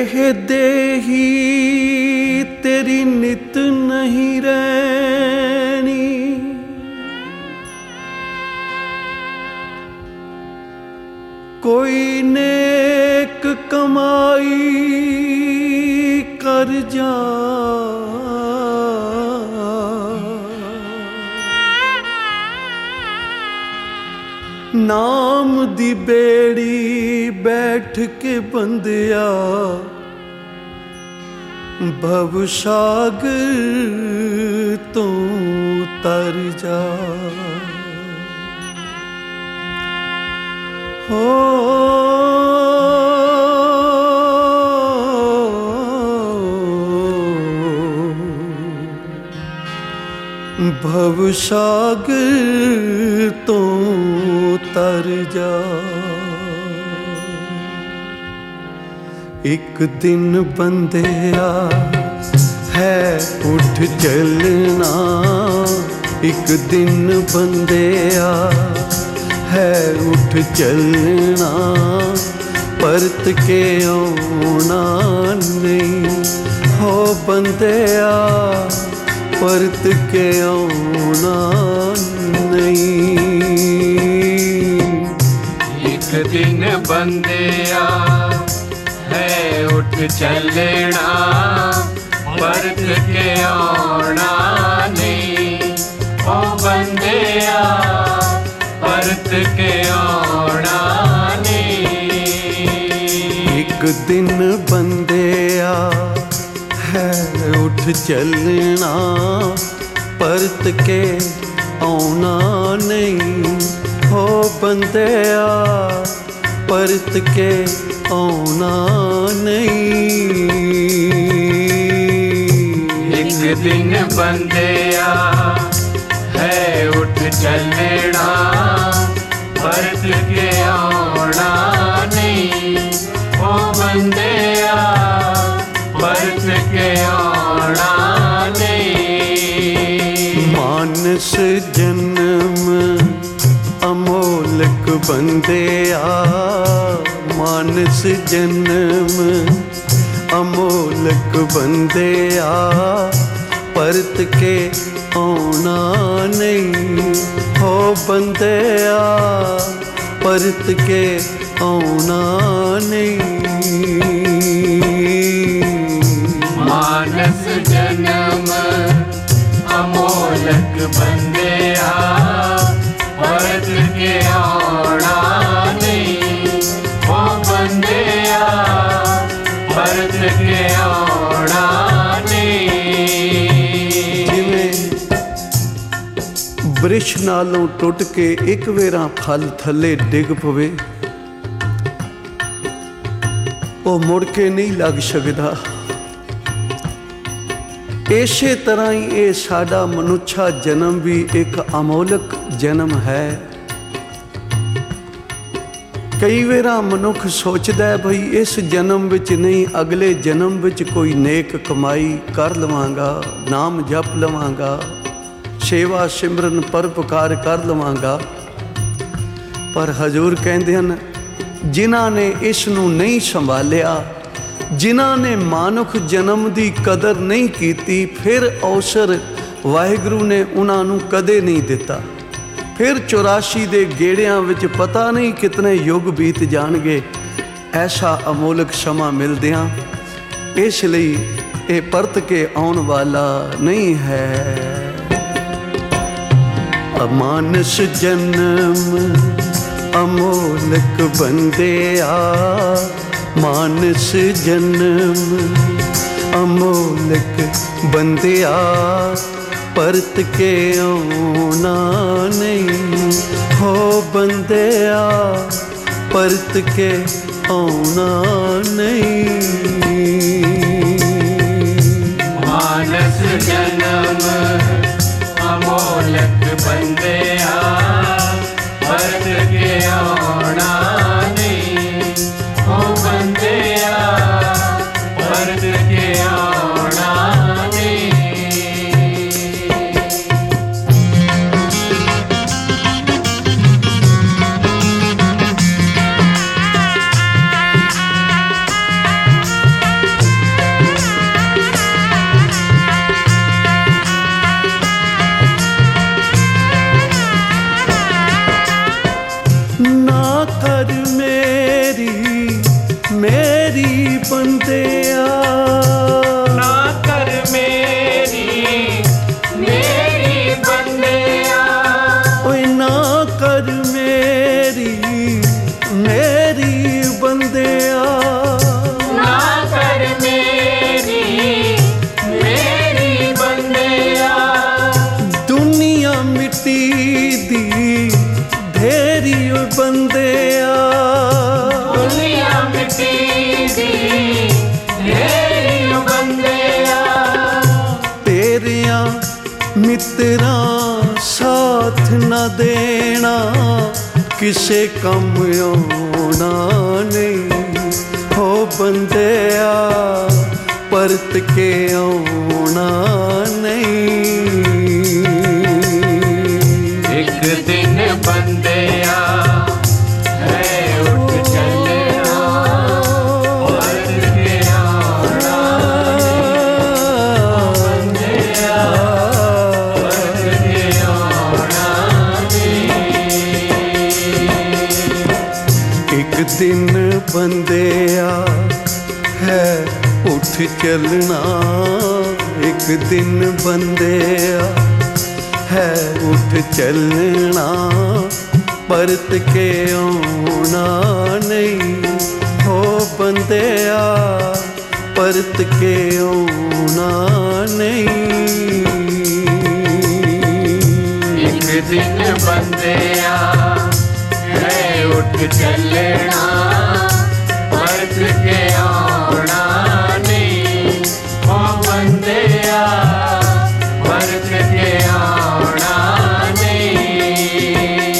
एह देही तेरी नित नहीं रहनी, कोई नेक कमाई कर जा, नाम दी बेड़ी बैठ के बंदिया भवसागर तो तर जा। हो भवसागर तो तर जा। एक दिन बंदिया है उठ चलना, एक दिन बंदिया है उठ चलना, परत के आना नहीं। हो बंदिया परत के आना नहीं। एक दिन बंदिया है उठ चलना, परत के आना नहीं। ओ बंदिया परत के आना नहीं। एक दिन बंदिया है उठ चलना, परत के आना नहीं। हो बंदिया परत के आना नहीं। एक दिन बंदिया है उठ चलना, परत के आना नहीं। ओ बंदिया परत के आना नहीं। मानस जन्म अमोलक बंदिया, मानस जन्म अमोलक बंदिया, परत के आना नहीं। हो बंदिया परत के आना नहीं। मानस जन्म अमोलक बंदिया, परत के आना नहीं। ओ बंदिया परत के आना नहीं। जिवें बृछ नालों टुट के एक वेरा फल थले डिग पवे, ਉਹ ਮੁੜ ਕੇ ਨਹੀਂ ਲੱਗ ਸਕਦਾ। ਇਸੇ ਤਰ੍ਹਾਂ ਹੀ ਇਹ ਸਾਡਾ ਮਨੁੱਖਾ ਜਨਮ ਵੀ ਇੱਕ ਅਮੋਲਕ ਜਨਮ ਹੈ। ਕਈ ਵਾਰ ਮਨੁੱਖ ਸੋਚਦਾ ਹੈ ਭਈ ਇਸ ਜਨਮ ਵਿੱਚ ਨਹੀਂ, ਅਗਲੇ ਜਨਮ ਵਿੱਚ ਕੋਈ ਨੇਕ ਕਮਾਈ ਕਰ ਲਵਾਂਗਾ, ਨਾਮ ਜਪ ਲਵਾਂਗਾ, ਸੇਵਾ ਸਿਮਰਨ ਪਰਉਪਕਾਰ ਕਰ ਲਵਾਂਗਾ। ਪਰ ਹਜ਼ੂਰ ਕਹਿੰਦੇ ਹਨ, ਜਿਨ੍ਹਾਂ ਨੇ ਇਸ ਨੂੰ ਨਹੀਂ ਸੰਭਾਲਿਆ, ਜਿਨ੍ਹਾਂ ਨੇ ਮਾਨੁਖ ਜਨਮ ਦੀ ਕਦਰ ਨਹੀਂ ਕੀਤੀ, ਫਿਰ ਅਵਸਰ ਵਾਹਿਗੁਰੂ ਨੇ ਉਹਨਾਂ ਨੂੰ ਕਦੇ ਨਹੀਂ ਦਿੱਤਾ। ਫਿਰ 84 ਦੇ ਗੇੜਿਆਂ ਵਿੱਚ ਪਤਾ ਨਹੀਂ ਕਿਤਨੇ ਯੁੱਗ ਬੀਤ ਜਾਣਗੇ ਐਸਾ ਅਮੋਲਕ ਸਮਾਂ ਮਿਲਦਿਆਂ। ਇਸ ਲਈ ਇਹ ਪਰਤ ਕੇ ਆਉਣ ਵਾਲਾ ਨਹੀਂ ਹੈ। ਅਮਾਨਸ ਜਨਮ अमोलक बंदिया, मानस जन्म अमोलक बंदिया, परत के आना नहीं। हो बंदिया परत के आना नहीं। मानस जन्म अमोलक बंदिया, परत के आना नहीं। ओ बंदिया परत के आना नहीं। मित्रा साथ न देना, किसे कम आना नहीं। हो बंदिया परत के आना नहीं। एक दिन बंदिया है उठ चलना, परत के आना बंदिया परत के आना एक दिन बंदिया है उठ चलना, एक दिन बंदिया है उठ चलना, परत के आना नहीं। हो बंदिया परत के आना नहीं। एक दिन बंदिया है उठ चलना, परत के आना नहीं। ओ बंदिया परत के आना नहीं।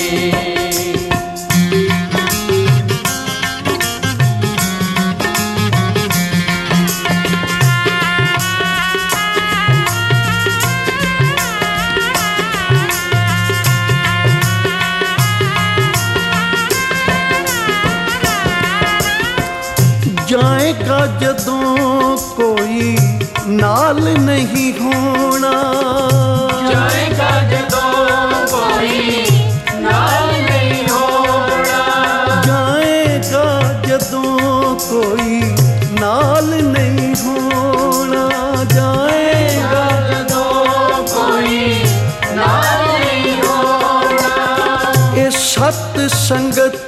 जाएगा जदों कोई नाल नहीं होना, जाएगा जदों कोई नाल नहीं होना, जाएगा जदों कोई नाल नहीं होना, जाएगा जदों कोई नाल नहीं होना। ये सत संगत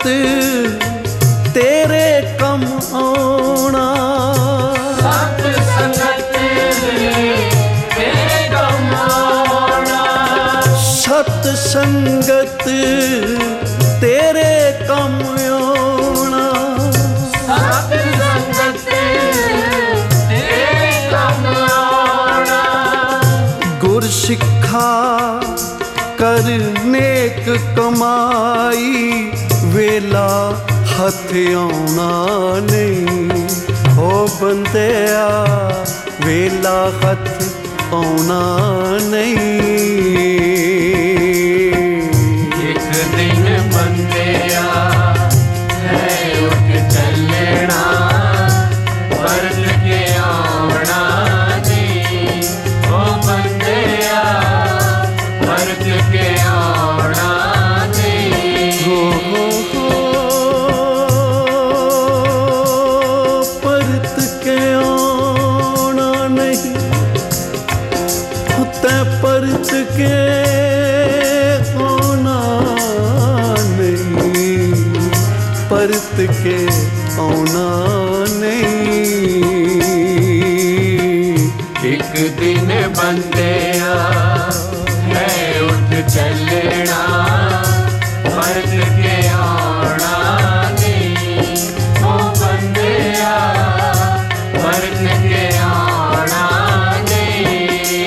तेरे कम आना, सत संगत तेरे कम आना, सत संगत तेरे कम आना, सत संगत तेरे कम आना। गुर सिक्खा कर नेक कमाई, वेला हथ आना नहीं। हो बंदिया वेला हथ आना नहीं। एक दिन बंदिया है उठ चलना, परत के आना नहीं। ओ बंदिया परत के आना नहीं। परत के आना नहीं, परत के आना नहीं, परत के आना नहीं। एक दिन बंदिया है उठ चलना, परत के आना नहीं। ओ बंदिया परत के आना नहीं।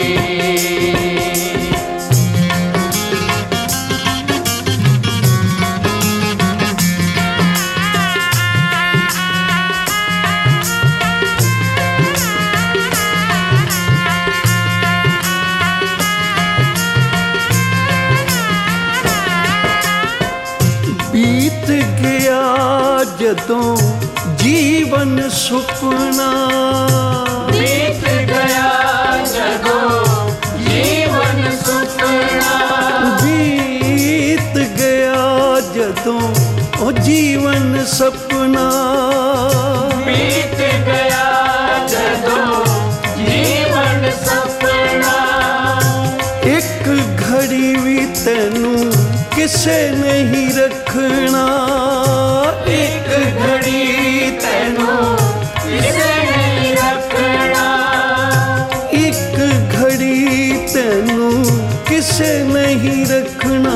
बीत गया जदों जीवन सुपना, बीत गया जदों जीवन सुपना, बीत गया जदों ओ जीवन सपना, बीत गया जदों जीवन सपना। एक घड़ी भी तैनू किसे नहीं रखना, एक घड़ी तैनू किसे नहीं रखना, एक घड़ी तैनू किसे नहीं रखना,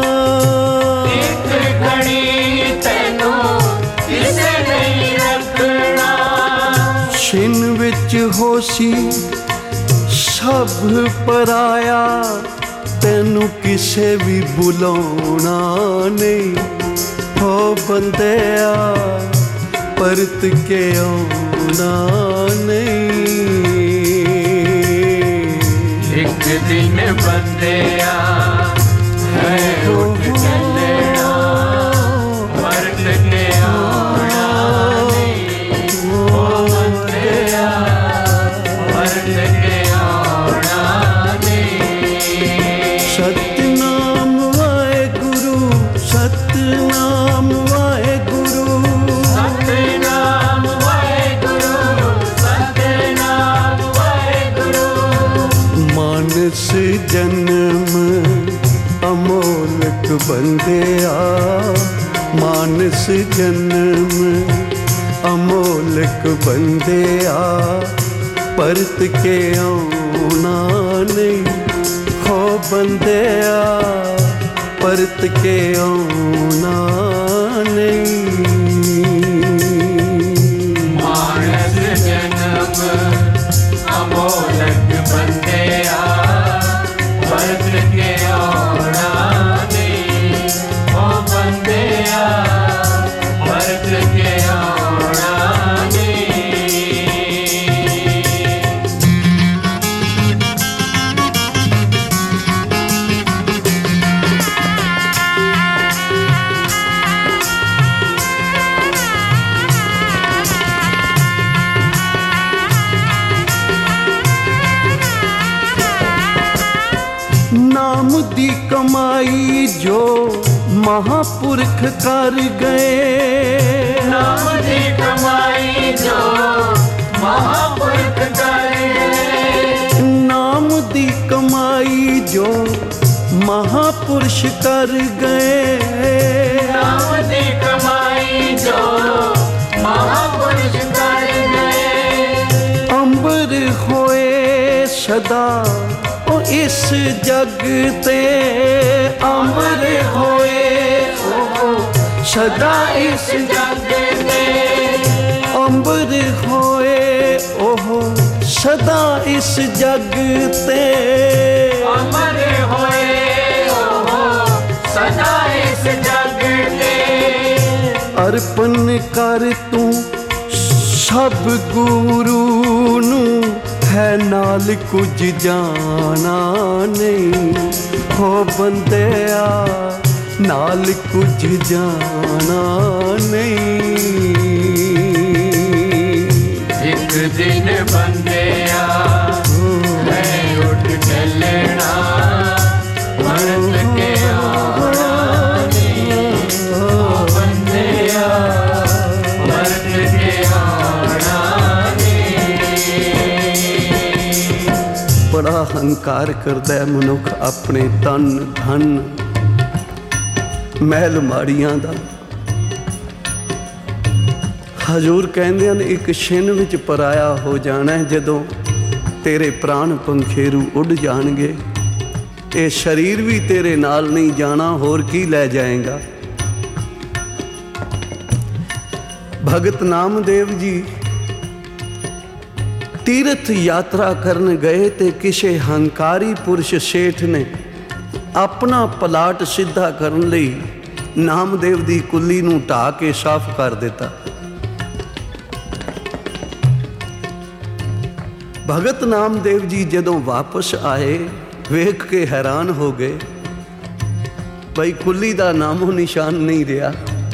एक घड़ी तैनू किसे नहीं रखना। छिन विच होसी ਸਭ ਪਰਾਇਆ ਤੈਨੂੰ ਕਿਸੇ ਵੀ ਬੁਲਾਉਣਾ ਨਹੀਂ। ਹੋ ਬੰਦਿਆ ਪਰਤ ਕੇ ਆਉਣਾ ਨਹੀਂ। ਇੱਕ ਦਿਨ ਬੰਦਿਆ ਹੈ ਉੱਠ ਚੱਲਣਾ, ਪਰਤ ਕੇ ਆਉਣਾ ਨਹੀਂ। ਓ ਬੰਦਿਆ ਪਰਤ ਕੇ ਆਉਣਾ ਨਹੀਂ। ਸਤਿਨਾਮ ਵਾਹਿਗੁਰੂ, ਸਤਿਨਾਮ ਵਾਹਿਗੁਰੂ, ਸਤਿਨਾਮ ਵਾਹਿਗੁਰੂ, ਸਤਿਨਾਮ ਵਾਹਿਗੁਰੂ। ਮਾਨਸ ਜਨਮ ਅਮੋਲਕ ਬੰਦਿਆ, ਮਾਨਸ ਜਨਮ ਅਮੋਲਕ ਬੰਦਿਆ, ਪਰਤ ਕੇ ਆਉਣਾ ਨਹੀਂ। ਹੋ ਬੰਦਿਆ ਪਰਤ ਕੇ ਆਉਣਾ ਨਹੀਂ। ਮਾਨਸ ਜਨਮ ਅਮੋਲਕ ਬੰਦਿਆ, ਪਰਤ ਕੇ ਆਉਣਾ ਨਹੀਂ। ਓ ਬੰਦਿਆ ਪਰਤ ਕੇ ਆਉਣਾ ਨਹੀਂ। ਨਾਮ ਦੀ ਕਮਾਈ ਜੋ ਮਹਾਂਪੁਰਖ ਕਰ ਗਏ, ਨਾਮ ਦੀ ਕਮਾਈ ਜੋ ਮਹਾਂਪੁਰਖ ਕਰ ਗਏ। ਨਾਮ ਦੀ ਕਮਾਈ ਜੋ ਮਹਾਂਪੁਰਸ਼ ਕਰ ਗਏ, ਨਾਮ ਦੀ ਕਮਾਈ ਜੋ ਮਹਾਂਪੁਰਸ਼ ਕਰ ਗਏ। ਅੰਬਰ ਹੋਏ ਸਦਾ ਉਹ ਇਸ ਜਗ ਤੇ, ਅੰਬਰ ਹੋਏ ਉਹ ਸਦਾ ਇਸ ਜਗ ਤੇ, ਅੰਬਰ ਹੋਏ ਉਹ ਸਦਾ ਇਸ ਜਗ ਤੇ। ਅਮਰ ਹੋਏ ਉਹ ਸਦਾ ਇਸ ਜਗ ਤੇ। ਅਰਪਣ ਕਰ ਤੂੰ ਸਭ ਗੁਰੂ ਨੂੰ, ਹੈ ਨਾਲ ਕੁਝ ਜਾਣਾ ਨਹੀਂ। ਹੋ ਬੰਦਿਆ ਨਾਲ ਕੁਝ ਜਾਣਾ ਨਹੀਂ। ਇੱਕ ਦਿਨ ਬੰਦਿਆ ਹੈ ਉੱਠ ਚੱਲਣਾ, ਪਰਤ ਕੇ ਆਉਣਾ ਨਹੀਂ। ਓ ਬੰਦਿਆ ਪਰਤ ਕੇ ਆਉਣਾ ਨਹੀਂ। ਬੜਾ ਹੰਕਾਰ ਕਰਦਾ ਹੈ ਮਨੁੱਖ ਆਪਣੇ ਤਨ ਧਨ ਮਹਿਲ ਮਾੜੀਆਂ ਦਾ। ਹਜ਼ੂਰ ਕਹਿੰਦੇ ਹਨ ਇੱਕ ਛਿਨ ਵਿੱਚ ਪਰਾਇਆ ਹੋ ਜਾਣਾ ਜਦੋਂ ਤੇਰੇ ਪ੍ਰਾਣ ਪੰਖੇਰੂ ਉੱਡ ਜਾਣਗੇ। ਇਹ ਸਰੀਰ ਵੀ ਤੇਰੇ ਨਾਲ ਨਹੀਂ ਜਾਣਾ, ਹੋਰ ਕੀ ਲੈ ਜਾਏਗਾ। ਭਗਤ ਨਾਮਦੇਵ ਜੀ ਤੀਰਥ ਯਾਤਰਾ ਕਰਨ ਗਏ ਤੇ ਕਿਸੇ ਹੰਕਾਰੀ ਪੁਰਸ਼ ਸੇਠ ਨੇ ਆਪਣਾ ਪਲਾਟ ਸਿੱਧਾ ਕਰਨ ਲਈ ਨਾਮਦੇਵ ਦੀ ਕੁੱਲੀ ਨੂੰ ਢਾਹ ਕੇ ਸਾਫ਼ ਕਰ ਦਿੱਤਾ। ਭਗਤ ਨਾਮਦੇਵ ਜੀ ਜਦੋਂ ਵਾਪਸ ਆਏ ਵੇਖ ਕੇ ਹੈਰਾਨ ਹੋ ਗਏ, ਬਈ ਕੁੱਲੀ ਦਾ ਨਾਮੋ ਨਿਸ਼ਾਨ ਨਹੀਂ ਰਿਹਾ।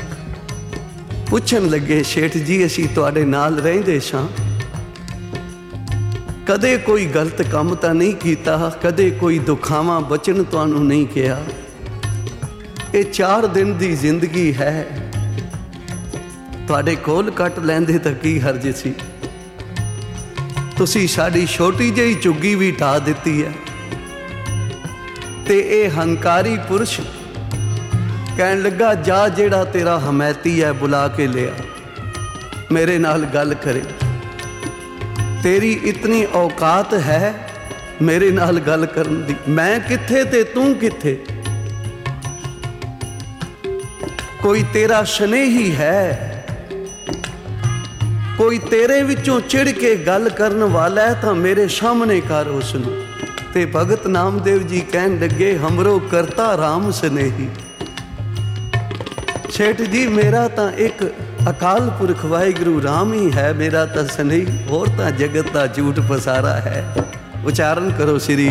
ਪੁੱਛਣ ਲੱਗੇ, ਸੇਠ ਜੀ ਅਸੀਂ ਤੁਹਾਡੇ ਨਾਲ ਰਹਿੰਦੇ ਸਾਂ, ਕਦੇ ਕੋਈ ਗਲਤ ਕੰਮ ਤਾਂ ਨਹੀਂ ਕੀਤਾ, ਕਦੇ ਕੋਈ ਦੁਖਾਵਾਂ ਬਚਨ ਤੁਹਾਨੂੰ ਨਹੀਂ ਕਿਹਾ। ਇਹ 4 ਦਿਨ ਦੀ ਜ਼ਿੰਦਗੀ ਹੈ, ਤੁਹਾਡੇ ਕੋਲ ਕੱਟ ਲੈਂਦੇ ਤਾਂ ਕੀ ਹਰਜ ਸੀ। ਤੁਸੀਂ ਸਾਡੀ ਛੋਟੀ ਜਿਹੀ ਝੁੱਗੀ ਵੀ ਢਾਹ ਦਿੱਤੀ ਹੈ। ਤੇ ਇਹ ਹੰਕਾਰੀ ਪੁਰਸ਼ ਕਹਿਣ ਲੱਗਾ, ਜਾ ਜਿਹੜਾ ਤੇਰਾ ਹਮੈਤੀ ਹੈ ਬੁਲਾ ਕੇ ਲਿਆ, ਮੇਰੇ ਨਾਲ ਗੱਲ ਕਰੇ। ਤੇਰੀ ਇਤਨੀ ਔਕਾਤ ਹੈ ਮੇਰੇ ਨਾਲ ਗੱਲ ਕਰਨ ਦੀ, ਮੈਂ ਕਿੱਥੇ ਤੇ ਤੂੰ ਕਿੱਥੇ। ਕੋਈ ਤੇਰਾ ਸਨੇਹੀ ਹੈ कोई तेरे विचों चिड़ के गल करन वाला है तां मेरे सामने कर उसनूं। ते भगत नामदेव जी कहन लगे हमरो करता राम स्नेही। सेठ जी मेरा तां एक अकाल पुरख वाहिगुरु राम ही है, मेरा तां स्नेही, होर तां जगत दा झूठ पसारा है। उच्चारण करो श्री।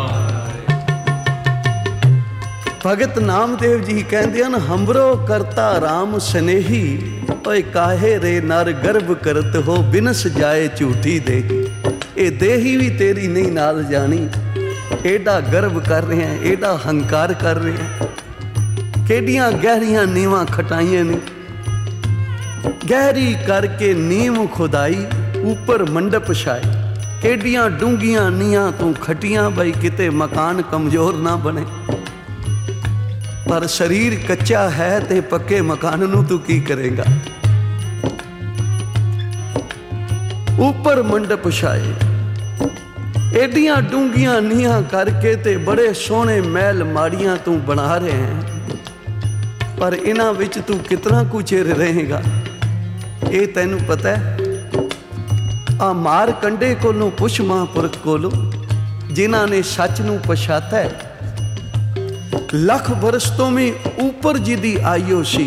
भगत नामदेव जी कहते हैं हमरो करता राम स्नेही, ओए काहे रे नर गर्भ करत हो बिनस जाए झूठी देही। ये देही भी तेरी नहीं नाल जानी, एडा गर्व कर रहे हैं, एडा हंकार कर रहे हैं, केडियां गहरियां नीवां खटाइयां ने। गहरी करके नीम खुदाई ऊपर मंडप छाए, केडियां डूंगियां नीहां तू खटियां बई किते मकान कमजोर ना बने। पर शरीर कच्चा है ते पक्के मकान नूं तू की करेगा। ऊपर मंडप छाए, एडियां डूंगियां नीहां करके ते बड़े सोहने महल माड़ियां तू बना रहे हैं, पर इन्हां विच तू कितना कुछ चिर रहेगा ये तैनू पता है? आ मार कंडे कोलों पुछ महापुरख कोलों जिन्हां ने सच नूं पछाता है। लख बरस तो भी ऊपर जी दी आयो सी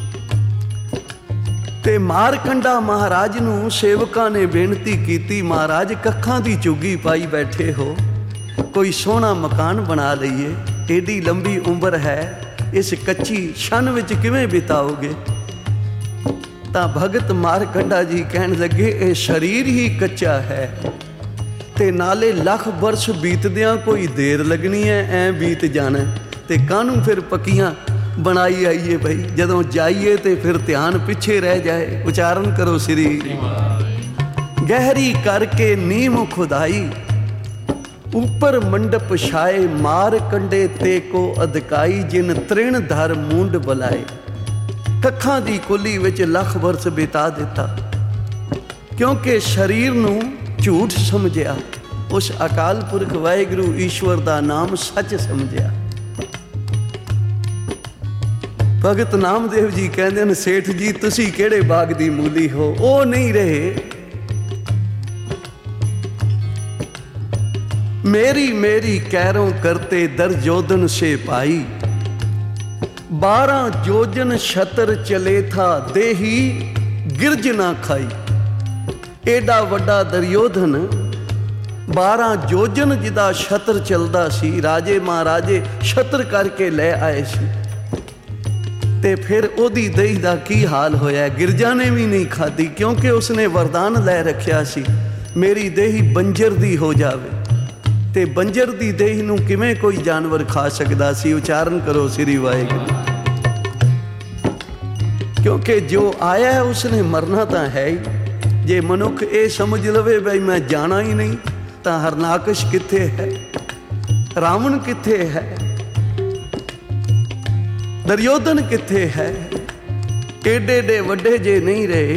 ते मारकंडा महाराज नूं सेवकां ने बेनती कीती, महाराज कखां दी चुगी पाई बैठे हो, कोई सोहना मकान बना लईए, एडी लंबी उम्र है, इस कच्ची शन विच किवें बिताओगे? तां भगत मारकंडा जी कहन लगे ये शरीर ही कच्चा है ते नाले लख बरस बीतदियां कोई देर लगनी है, ऐ बीत जाना ते कानू फिर पक्कियां बनाई आईए भाई, जदों जाइए ते फिर ध्यान पिछे रह जाए। उच्चारण करो श्री। गहरी करके नीम खुदाई ऊपर मंडप छाए, मार कंडे ते को अधकाई जिन तृण धर मूंड बलाए। कखां दी कुली विच लख वर्ष बिता दिता क्योंकि शरीर नूं झूठ समझिया, उस अकाल पुरख वाहिगुरु ईश्वर दा नाम सच समझिया। भगत नामदेव जी कहते हैं सेठ जी तुसी केड़े बाग दी मूली हो, ओ नहीं रहे। मेरी मेरी कैरों करते दरजोदन से पाई, 12 जोजन छतर चले था देही गिरज ना खाई। एडा वड्डा दरयोधन 12 जोजन जिदा छतर चलदा सी, राजे महाराजे छतर करके ले आए सी ते फिर ओदी दही दा की हाल होया, गिरजा ने भी नहीं खाधी क्योंकि उसने वरदान लै रखिया सी मेरी देही बंजर दी हो जावे, ते बंजर दी देही नूं किवें कोई जानवर खा सकदा सी। उच्चारण करो श्री वाहिगुरू। क्योंकि जो आया है उसने मरना तां है ही। जे मनुख ये समझ लवे भाई मैं जाना ही नहीं, तां हरनाकश कित्थे है, रावण कित्थे है, दुर्योधन कित्थे है, एडे एडे वड्डे जे नहीं रहे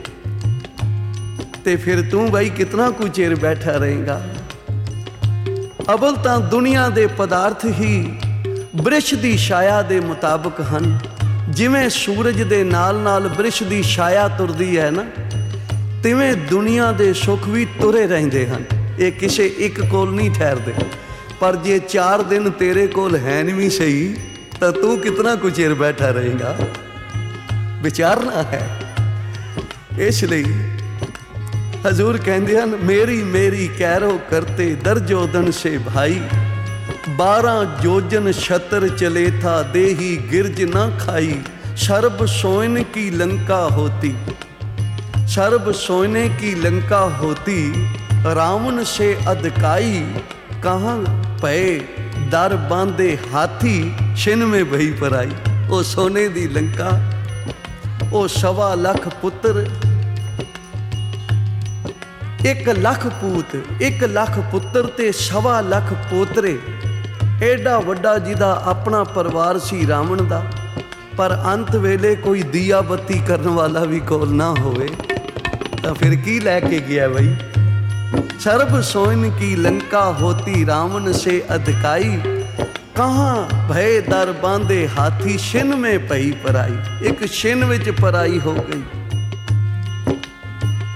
ते फिर तू भाई कितना कुछ चिर बैठा रहेगा। अवल तां दुनिया दे पदार्थ ही बृछ दी छाया दे मुताबिक हन, जिवें सूरज दे नाल नाल बृछ दी छाया तुरदी है ना, तिवें दुनिया दे सुख भी तुरे रहिंदे हन, ये किसे एक कोल नहीं ठहरदे। पर जे 4 दिन तेरे कोल है नहीं सही तो तू कितना कुछ चिर बैठा रहेगा, विचारना है। इसलिए हजूर कहते हैं मेरी मेरी कैरो करते दरजोदन से भाई, 12 जोजन छतर चले था देही गिरज ना खाई। सर्ब सोने की लंका होती, सर्ब सोने की लंका होती, रावण से अधकाई। कहाँ पे दर बांधे हाथी छिन में भई पराई। ओ सोने दी लंका, ओ 1.25 लाख पुत्र, 1 लाख पूत, 1 लाख पुत्र ते 1.25 लाख पोतरे। एडा वड्डा जिदा अपना परिवार सी रावण दा, पर अंत वेले कोई दिया बत्ती करने वाला भी कोल ना होवे तो फिर की लैके गया भाई। सर्ब सोन की लंका होती रावण से अधकाई। कहाँ भय दर बांधे हाथी छिन में पई पराई। एक छिन विच पराई हो गई।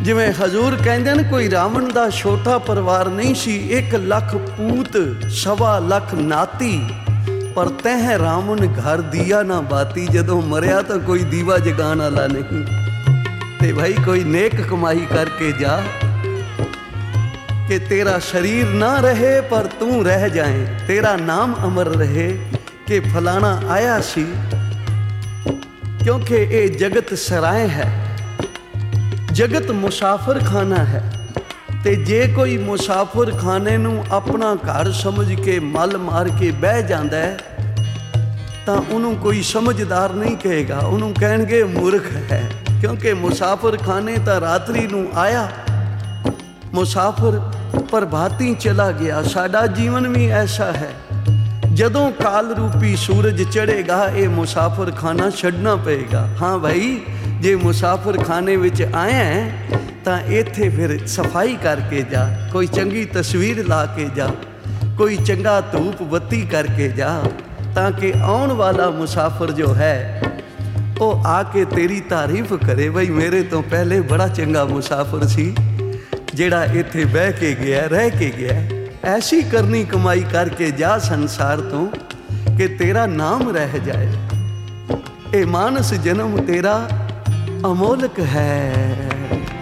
ਜਿਵੇਂ ਹਜ਼ੂਰ ਕਹਿੰਦੇ ਨੇ ਕੋਈ ਰਾਵਣ ਦਾ ਛੋਟਾ ਪਰਿਵਾਰ ਨਹੀਂ ਸੀ, 1 ਲੱਖ ਪੂਤ 1.25 ਲੱਖ ਨਾਤੀ, ਪਰ ਤੈਂ ਰਾਵਣ ਘਰ ਦੀਆ ਨਾ ਬਾਤੀ। ਜਦੋਂ ਮਰਿਆ ਤਾਂ ਕੋਈ ਦੀਵਾ ਜਗਾਉਣ ਵਾਲਾ ਨਹੀਂ। ਤੇ ਭਾਈ ਕੋਈ ਨੇਕ ਕਮਾਈ ਕਰਕੇ ਜਾ कि तेरा शरीर ना रहे पर तू रह जाए, तेरा नाम अमर रहे कि फलाना आया सी। क्योंकि ये जगत सराय है, जगत मुसाफिर खाना है। ते जे कोई मुसाफिर खाने नूं अपना घर समझ के मल मार के बह जाता है तो उन्हों कोई समझदार नहीं कहेगा, उन्हों कहेंगे मूर्ख है। क्योंकि मुसाफिर खाने तो रात्रि नूं आया, मुसाफिर प्रभाती चला गया। साडा जीवन भी ऐसा है, जदों काल रूपी सूरज चढ़ेगा ये मुसाफिर खाना छड्डना पेगा। हाँ भाई, जे मुसाफिर खाने विच आया है तो इत्थे फिर सफाई करके जा, कोई चंगी तस्वीर ला के जा, कोई चंगा धूप बत्ती करके जा, ताकि आने वाला मुसाफिर जो है वो आके तेरी तारीफ करे, भाई मेरे तो पहले बड़ा चंगा मुसाफिर सी ਜਿਹੜਾ ਇੱਥੇ ਬਹਿ ਕੇ ਗਿਆ, ਰਹਿ ਕੇ ਗਿਆ। ਐਸੀ ਕਰਨੀ ਕਮਾਈ ਕਰਕੇ ਜਾ ਸੰਸਾਰ ਤੋਂ ਕਿ ਤੇਰਾ ਨਾਮ ਰਹਿ ਜਾਏ। ਇਹ ਮਾਨਸ ਜਨਮ ਤੇਰਾ ਅਮੋਲਕ ਹੈ।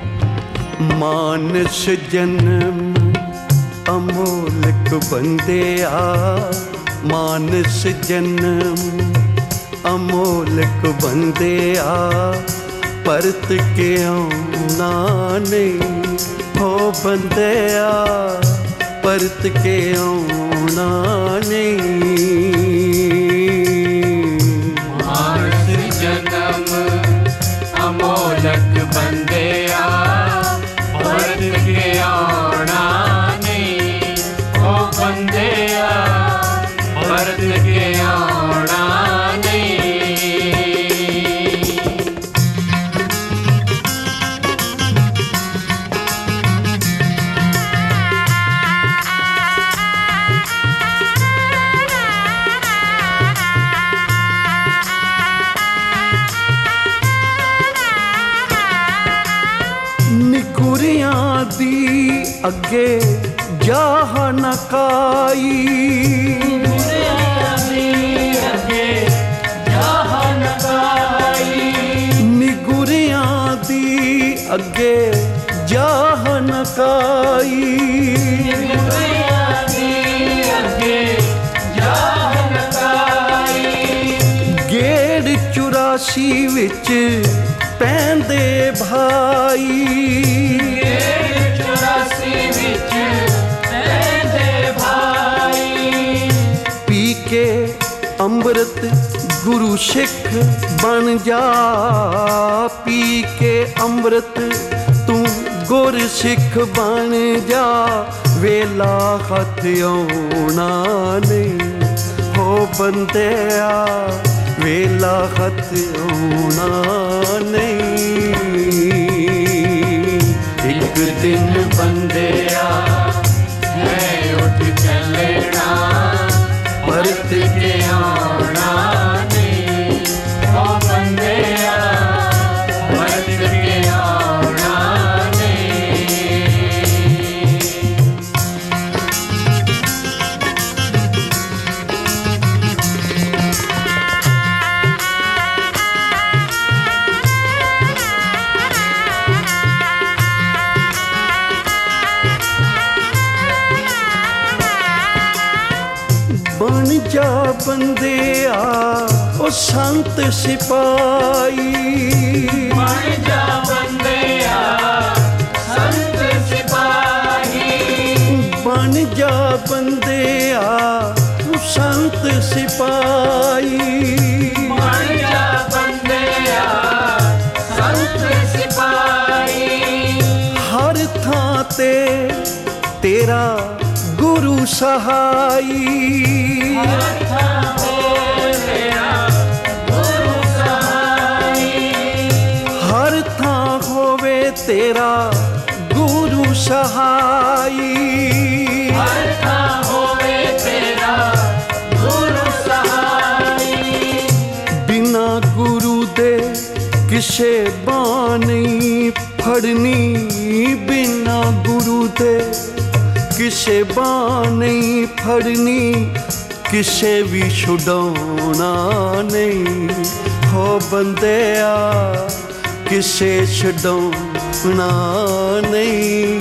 ਮਾਨਸ ਜਨਮ ਅਮੋਲਕ ਬੰਦਿਆ, ਮਾਨਸ ਜਨਮ ਅਮੋਲਕ ਬੰਦਿਆ, ਪਰਤ ਕੇ ਆਉਣਾ ਨਹੀਂ हो बंदिया, परत के आना नहीं। मानस जन्म अमोलक बंदिया, परत के आना नहीं। हो बंदिया, परत के आना नहीं। अगे जाह न काई, निगुरिया दी अगे जाह न काई, गेड़ 84 विच पैंदे भाई, अमृत गुरु सिख बन जा, पी के अमृत तू गुर सिख बन जा। वेला हथ आना नहीं हो बंदिया, वेला हथ आना नहीं। एक दिन बंदिया मैं उठ चलना, परत के आना नहीं। हो बंदिया, परत के आना नहीं। बन जा बंदिया ओ संत सिपाही, बन जा बंदिया संत सिपाही, बन जा बंदिया ओ संत सिपाही, बन जा बंदिया संत सिपाही। हर थां ते तेरा गुरु सहाई, हर थां होवे तेरा गुरु सहाई, हर थां होवे तेरा गुरु सहाई। बिना गुरु दे किसे बानी फड़नी ਗੁਰੂ ਦੇ, ਕਿਸੇ ਬਾਂਹ ਨਹੀਂ ਫੜਨੀ, ਕਿਸੇ ਵੀ ਛੁਡਾਉਣਾ ਨਹੀਂ। ਹੋ ਬੰਦਿਆ ਕਿਸੇ ਛਡਾਉਣਾ ਨਹੀਂ।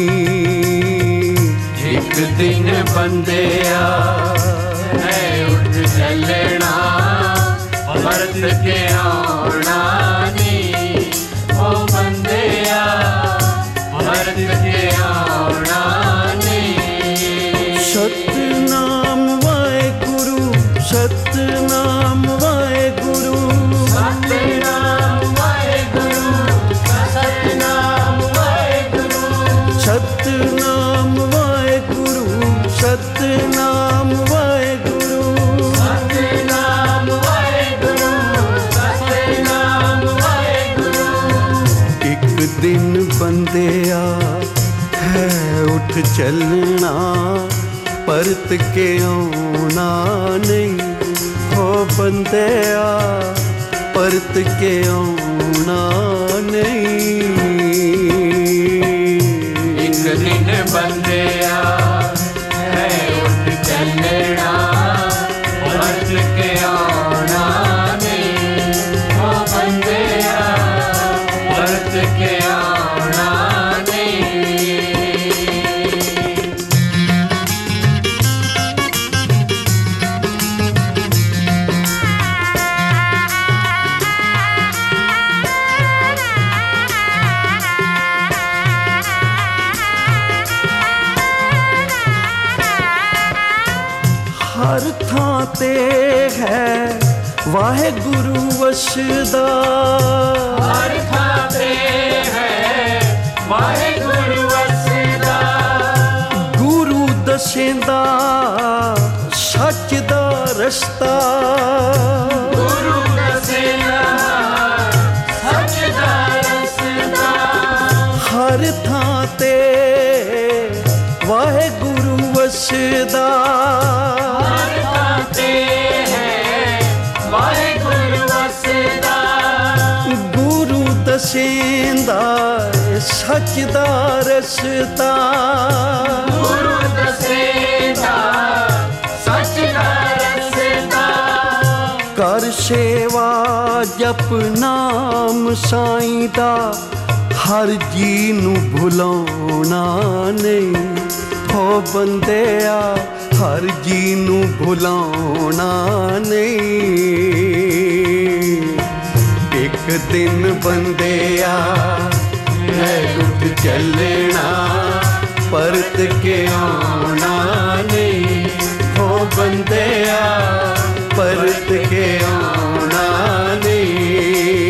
ਇੱਕ ਦਿਨ ਬੰਦਿਆ ਹੈ ਉੱਠ ਚੱਲਣਾ, ਪਰਤ ਕੇ ਆਉਣਾ ਨਹੀਂ। ਉਹ ਬੰਦਿਆ ਪਰਤ ਕੇ ਆਉਣਾ ਨਹੀਂ। ਸਤਨਾਮ ਵਾਹਿਗੁਰੂ, ਸਤਨਾਮ ਵਾਹਿਗੁਰੂ, ਸਤਨਾਮ ਵਾਹਿਗੁਰੂ, ਸਤਨਾਮ ਵਾਹਿਗੁਰੂ, ਸਤਨਾਮ ਵਾਹਿਗੁਰੂ, ਸਤਨਾਮ ਵਾਹਿਗੁਰੂ। ਸਤਨਾਮ ਵਾਹਿਗੁਰੂ, ਸਤਨਾਮ ਵਾਹਿਗੁਰੂ। ਇੱਕ ਦਿਨ ਬੰਦਿਆ ਹੈ ਉੱਠ ਚੱਲਣਾ, ਪਰਤ ਕੇ ਆਉਣਾ ਨਹੀਂ। ਹੋ ਬੰਦਿਆ ਪਰਤ ਕੇ ਆਉਣਾ ਨਹੀਂ। ਇੱਕ ਦਿਨ ਬੰਦਿਆ ਹੈ ਉੱਠ ਚੱਲਣਾ, ਪਰਤ ਕੇ ਆਉਣਾ ਨਹੀਂ। ਉਹ ਬੰਦਿਆ ਪਰਤ ਕੇ ਆਉਣਾ ਨਹੀਂ। ਹਰ ਥਾਂ ਤੇ ਹੈ ਵਾਹਿਗੁਰੂ ਵਸਦਾ, ਹਰ ਥਾਂ ਤੇ ਹੈ ਵਾਹਿਗੁਰੂ ਵਸਦਾ। ਗੁਰੂ ਦੱਸਦਾ ਸੱਚ ਦਾ ਰਸਤਾ, ਗੁਰੂ ਦੱਸਦਾ ਸੱਚ ਦਾ ਰਸਤਾ। ਹਰ ਥਾਂ ਤੇ ਵਾਹਿਗੁਰੂ ਵਸਦਾ, ਹਰ ਥਾਂ ਤੇ ਹੈ ਵਾਹਿਗੁਰੂ ਵਸਦਾ। ਗੁਰੂ ਦੱਸਦਾ ਸੱਚ ਦਾ ਰਸਤਾ, ਗੁਰੂ ਦੱਸਦਾ ਸੱਚ ਦਾ ਰਸਤਾ। ਕਰ ਸੇਵਾ ਜਪ ਨਾਮ ਸਾਈਂ ਦਾ, ਹਰ ਜੀ ਨੂੰ ਭੁਲਾਉਣਾ ਨਹੀਂ। ਹੋ ਬੰਦਿਆ ਹਰ ਜੀ ਨੂੰ ਭੁਲਾਉਣਾ ਨਹੀਂ। ਇੱਕ ਦਿਨ ਬੰਦਿਆ ਹੈ ਉੱਠ ਚੱਲਣਾ, ਪਰਤ ਕੇ ਆਉਣਾ ਨਹੀਂ। ਹੋ ਬੰਦਿਆ ਪਰਤ ਕੇ ਆਉਣਾ ਨਹੀਂ।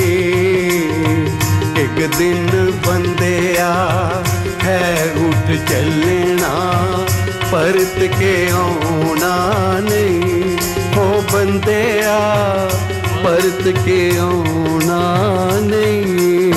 ਇੱਕ ਦਿਨ ਬੰਦਿਆ ਹੈ ਉੱਠ ਚੱਲਣਾ, ਪਰਤ ਕੇ ਆਉਣਾ ਨਹੀਂ। ਹੋ ਬੰਦਿਆ ਪਰਤ ਕੇ ਆਉਣਾ ਨਹੀਂ।